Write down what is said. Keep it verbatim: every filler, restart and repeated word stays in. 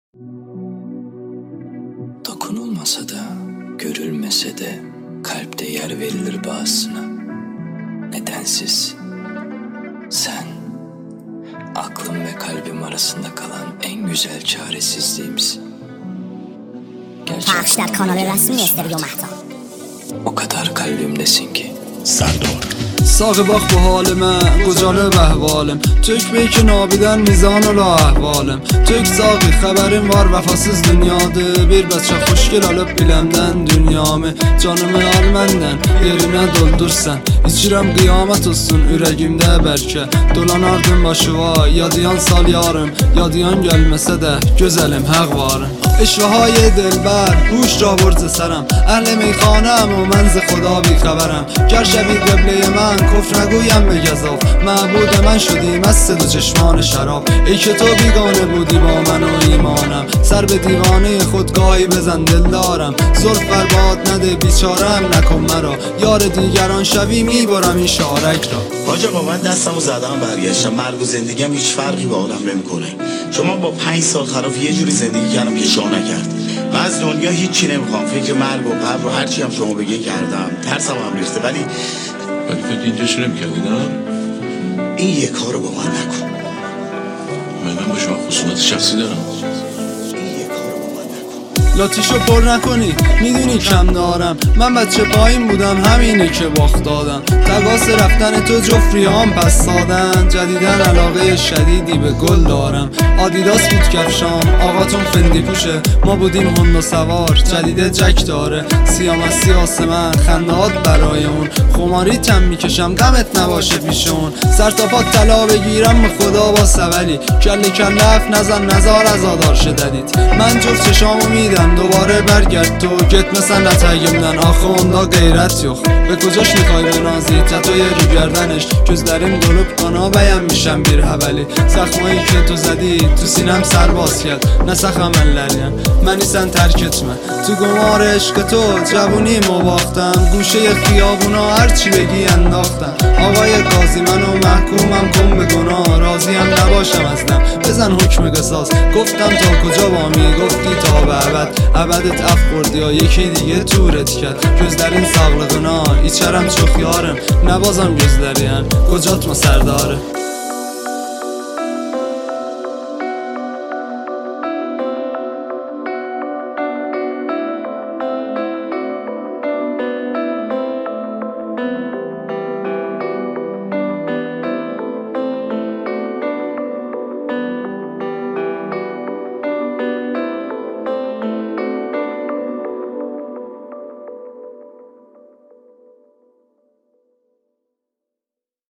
Dokunulmasa da, görülmese de kalpte yer verilir bazısına. Nedensiz. Sen, aklım ve kalbim arasında kalan en güzel çaresizliğimsin. پخش در کانال رسمی استریو مهتاب. O kadar kalbimdesin ki. سردار ساق باخ با حال من گجاله به احوالم تک بیک نابیدن میزان و لا احوالم تک ساقی خبریم var vefasız dünyadı bir beçe خوشگل alıp bilemden dünyamı canımı al menden yerine doldur sen İçirəm kıyamet olsun üregimde belki dolanardım başıva yadiyan sal yarım yadiyan gelmese de güzelim haq varım اشوهای دلبر هوش را برد سرم اهل میخانم و من ز خدا بی خبرم گر شوی قبله من کفر نگویم به گزاف معبود من شدی مست دو چشمان شراب ای که تو بیگانه بودی با من و ایمانم سر به دیوانه خودگاهی بزن دل دارم زلف برباد نده بیچارم نکن مرا یار دیگران شوی میبرم این شارک را حاج آقا من دستمو زدم برگشتم مرگ و زندگیم هیچ فرقی با آدم نمیکنه شما با پنج سال خلاف یه جوری زندگی کردم که شاه نکرد من از دنیا هیچی نمیخوام فکر مرگ و قبر و هرچی هم شما بگی کردم ترسم هم ریخته ولی ولی فکر اینجا شو نمیکردی نه؟ این یه کارو با من نکن من من با شما خصوصیت شخصی دارم لاتیشو پر نکنی میدونی کم دارم من بچه پایین بودم همینه که باخت دادم تقاس رفتن تو جفریام پس سادن جدیدن علاقه شدیدی به گل دارم آدیداس بود کفشام آقاتون فندی پوشه ما بودیم هندو سوار جدیده جک داره سیام از سیاس من خندهات برای اون خماری تم میکشم غمت نباشه پیش اون سر تا پا طلا بگیرم به خدا با سولی کل کل لف نزن نزار از آدار شددید من جفت چشامو میدم دوباره برگرد تو گت مثل نتگمدن آخه اوندا غیرت یخ به کجاش میخوای بنازی تتوی رو گردنش جز داریم دلوب کنا بیم میشم بیر حولی زخمایی که تو زدی تو سینم سر باز کرد نسخم لریم منی سن ترکت من تو گمار عشق تو جوونی مو باختم گوشه خیابونا هرچی بگی انداختم آقای قاضی منو محکومم کن به گناه راضیم نباشم از دم بزن حکم قصاص گفتم تا کجا با می گفتی تا به ابد ابدت اف بردی یا یکی دیگه تورت کرد جز در این ساغلقنا ایچرم چو خیارم نبازم جز دریم کجات ما سرداره